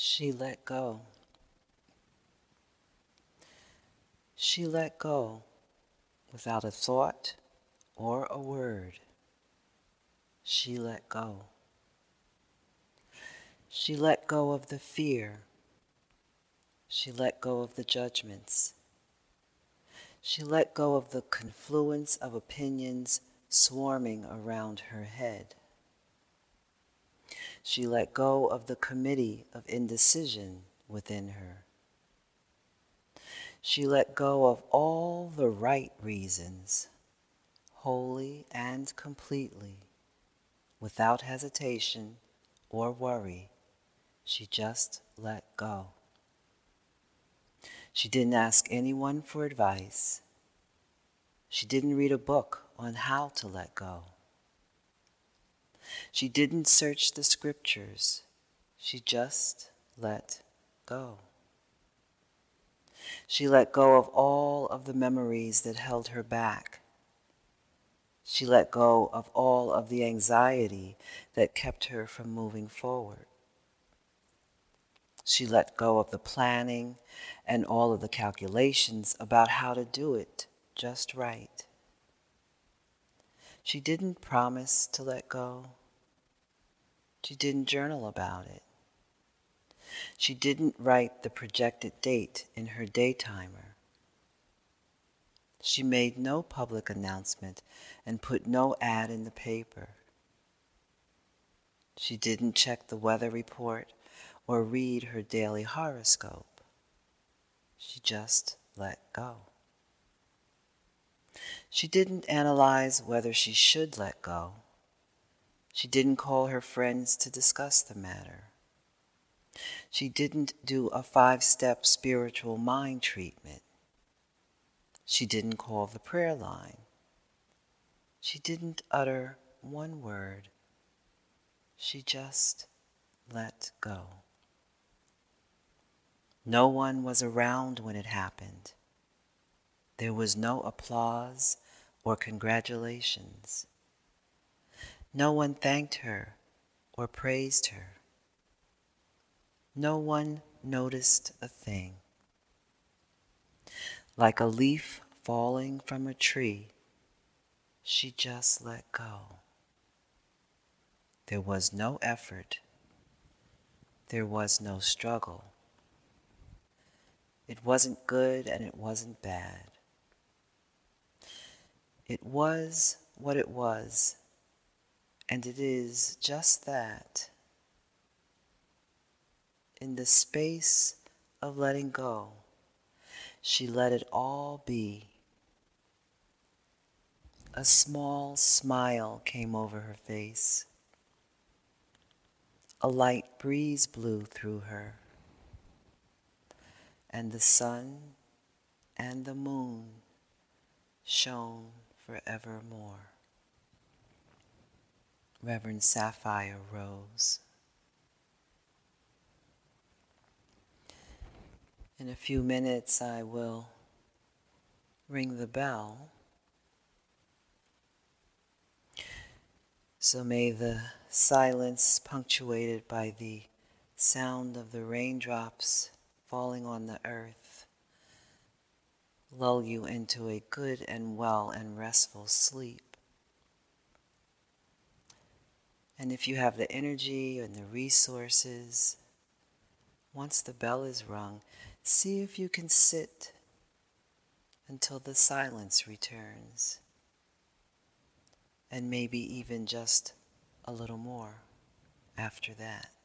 She let go. She let go without a thought or a word. She let go. She let go of the fear. She let go of the judgments. She let go of the confluence of opinions swarming around her head. She let go of the committee of indecision within her. She let go of all the right reasons, wholly and completely, without hesitation or worry. She just let go. She didn't ask anyone for advice. She didn't read a book on how to let go. She didn't search the scriptures. She just let go. She let go of all of the memories that held her back. She let go of all of the anxiety that kept her from moving forward. She let go of the planning and all of the calculations about how to do it just right. She didn't promise to let go. She didn't journal about it. She didn't write the projected date in her daytimer. She made no public announcement and put no ad in the paper. She didn't check the weather report or read her daily horoscope. She just let go. She didn't analyze whether she should let go. She didn't call her friends to discuss the matter. She didn't do a 5-step spiritual mind treatment. She didn't call the prayer line. She didn't utter one word. She just let go. No one was around when it happened. There was no applause or congratulations. No one thanked her or praised her. No one noticed a thing. Like a leaf falling from a tree, she just let go. There was no effort. There was no struggle. It wasn't good and it wasn't bad. It was what it was, and it is just that. In the space of letting go, she let it all be. A small smile came over her face. A light breeze blew through her, and the sun and the moon shone forevermore. Reverend Sapphire Rose. In a few minutes, I will ring the bell. So may the silence punctuated by the sound of the raindrops falling on the earth lull you into a good and well and restful sleep. And if you have the energy and the resources, once the bell is rung, see if you can sit until the silence returns, and maybe even just a little more after that.